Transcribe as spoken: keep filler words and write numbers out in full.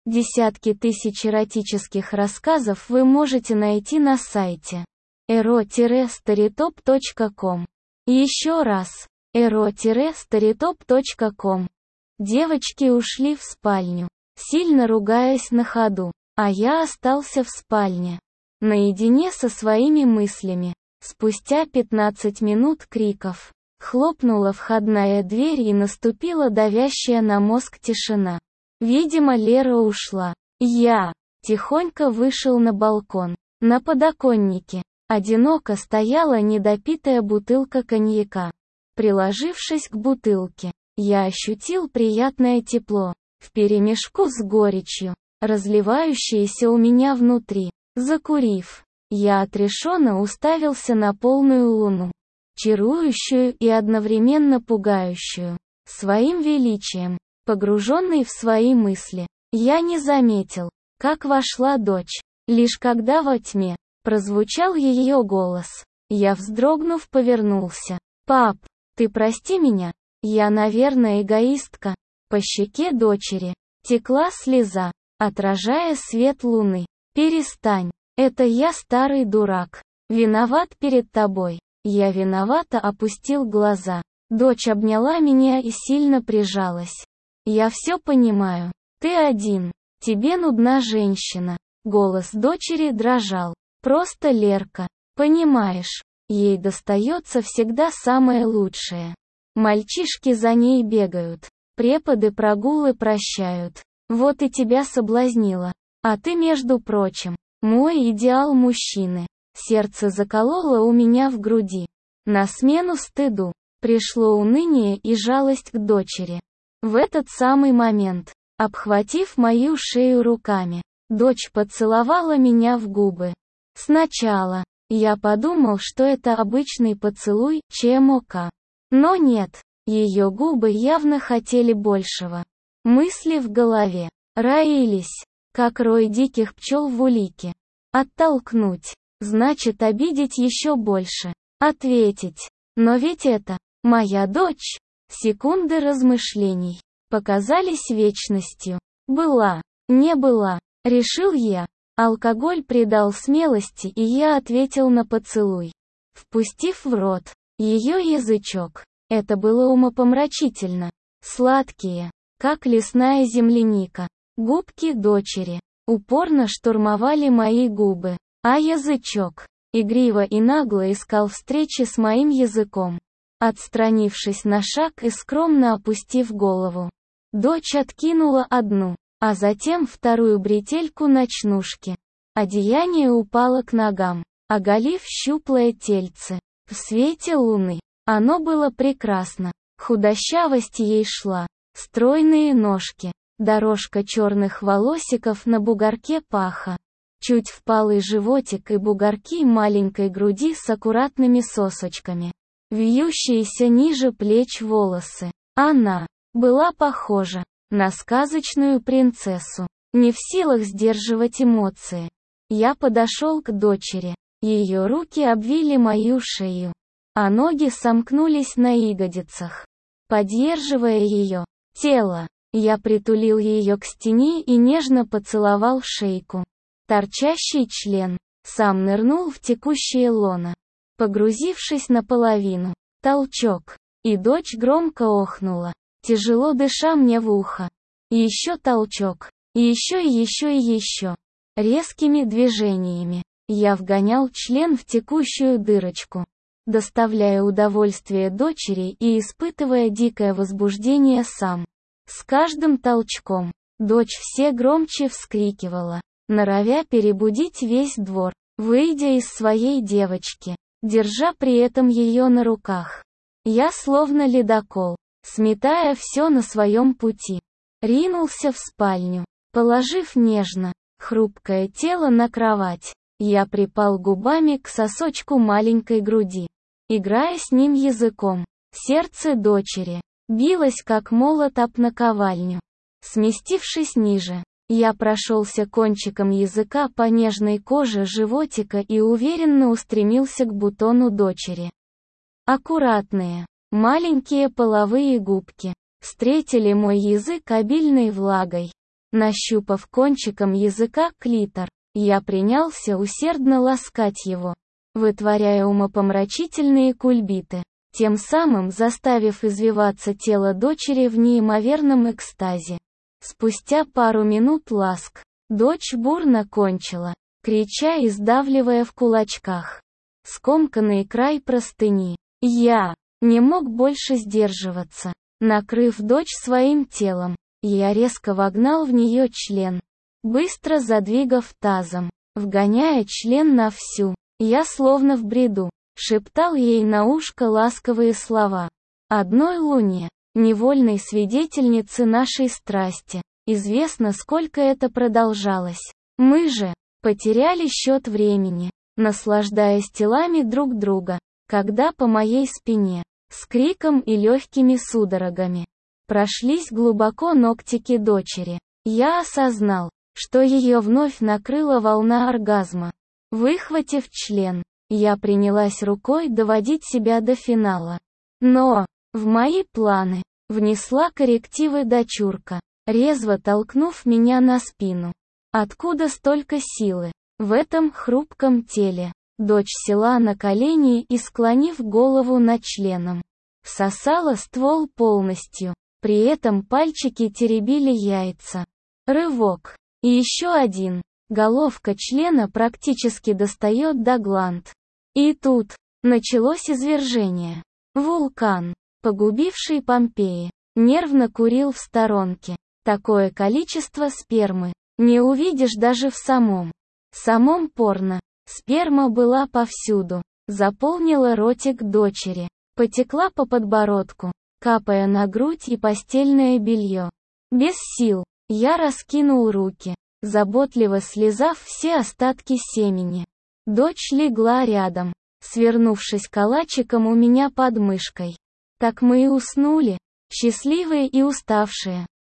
Десятки тысяч эротических рассказов вы можете найти на сайте эро старитоп точка ком. Еще раз, эро старитоп точка ком. Девочки ушли в спальню, сильно ругаясь на ходу, а я остался в спальне, наедине со своими мыслями. Спустя пятнадцать минут криков, хлопнула входная дверь и наступила давящая на мозг тишина. Видимо, Лера ушла. Я тихонько вышел на балкон. На подоконнике одиноко стояла недопитая бутылка коньяка. Приложившись к бутылке, я ощутил приятное тепло, вперемешку с горечью, разливающееся у меня внутри. Закурив, я отрешенно уставился на полную луну, чарующую и одновременно пугающую своим величием. Погруженный в свои мысли, я не заметил, как вошла дочь. Лишь когда во тьме прозвучал ее голос, я, вздрогнув, повернулся. «Пап, ты прости меня, я, наверное, эгоистка». По щеке дочери текла слеза, отражая свет луны. «Перестань, это я, старый дурак, виноват перед тобой». Я виновато опустил глаза. Дочь обняла меня и сильно прижалась. «Я все понимаю. Ты один. Тебе нужна женщина». Голос дочери дрожал. «Просто Лерка. Понимаешь, ей достается всегда самое лучшее. Мальчишки за ней бегают. Преподы прогулы прощают. Вот и тебя соблазнила. А ты, между прочим, мой идеал мужчины». Сердце закололо у меня в груди. На смену стыду пришло уныние и жалость к дочери. В этот самый момент, обхватив мою шею руками, дочь поцеловала меня в губы. Сначала я подумал, что это обычный поцелуй, ЧМОК. Но нет, ее губы явно хотели большего. Мысли в голове роились, как рой диких пчел в улике. Оттолкнуть, значит обидеть еще больше. Ответить, но ведь это моя дочь. Секунды размышлений показались вечностью. Была, не была, решил я. Алкоголь придал смелости, и я ответил на поцелуй, впустив в рот ее язычок. Это было умопомрачительно. Сладкие, как лесная земляника, губки дочери упорно штурмовали мои губы, а язычок игриво и нагло искал встречи с моим языком. Отстранившись на шаг и скромно опустив голову, дочь откинула одну, а затем вторую бретельку ночнушки. Одеяние упало к ногам, оголив щуплое тельце. В свете луны оно было прекрасно. Худощавость ей шла, стройные ножки, дорожка черных волосиков на бугорке паха, чуть впалый животик и бугорки маленькой груди с аккуратными сосочками, вьющиеся ниже плеч волосы. Она была похожа на сказочную принцессу, не в силах сдерживать эмоции. Я подошел к дочери. Ее руки обвили мою шею, а ноги сомкнулись на ягодицах, поддерживая ее тело. Я притулил ее к стене и нежно поцеловал шейку. Торчащий член сам нырнул в текущее лоно, погрузившись наполовину. Толчок, и дочь громко охнула, тяжело дыша мне в ухо. Еще толчок, и еще и еще и еще. Резкими движениями я вгонял член в текущую дырочку, доставляя удовольствие дочери и испытывая дикое возбуждение сам. С каждым толчком дочь все громче вскрикивала, норовя перебудить весь двор, выйдя из своей девочки, держа при этом ее на руках. Я, словно ледокол, сметая все на своем пути, ринулся в спальню, положив нежно, хрупкое тело на кровать. Я припал губами к сосочку маленькой груди, играя с ним языком. Сердце дочери билось как молот об наковальню. Сместившись ниже, я прошелся кончиком языка по нежной коже животика и уверенно устремился к бутону дочери. Аккуратные, маленькие половые губки встретили мой язык обильной влагой. Нащупав кончиком языка клитор, я принялся усердно ласкать его, вытворяя умопомрачительные кульбиты, тем самым заставив извиваться тело дочери в неимоверном экстазе. Спустя пару минут ласк, дочь бурно кончила, крича и сдавливая в кулачках скомканный край простыни. Я не мог больше сдерживаться. Накрыв дочь своим телом, я резко вогнал в нее член, быстро задвигав тазом, вгоняя член на всю. Я словно в бреду шептал ей на ушко ласковые слова. Одной луне, невольной свидетельнице нашей страсти, известно, сколько это продолжалось. Мы же потеряли счет времени, наслаждаясь телами друг друга, когда по моей спине, с криком и легкими судорогами, прошлись глубоко ногтики дочери. Я осознал, что ее вновь накрыла волна оргазма. Выхватив член, я принялась рукой доводить себя до финала. Но в мои планы внесла коррективы дочурка, резво толкнув меня на спину. Откуда столько силы в этом хрупком теле? Дочь села на колени и, склонив голову над членом, всосала ствол полностью, при этом пальчики теребили яйца. Рывок. И еще один. Головка члена практически достает до гланд. И тут началось извержение. Вулкан, погубивший Помпеи, нервно курил в сторонке. Такое количество спермы не увидишь даже в самом, самом порно. Сперма была повсюду, заполнила ротик дочери, потекла по подбородку, капая на грудь и постельное белье. Без сил, я раскинул руки, заботливо слезав все остатки семени. Дочь легла рядом, свернувшись калачиком у меня под мышкой. Так мы и уснули, счастливые и уставшие.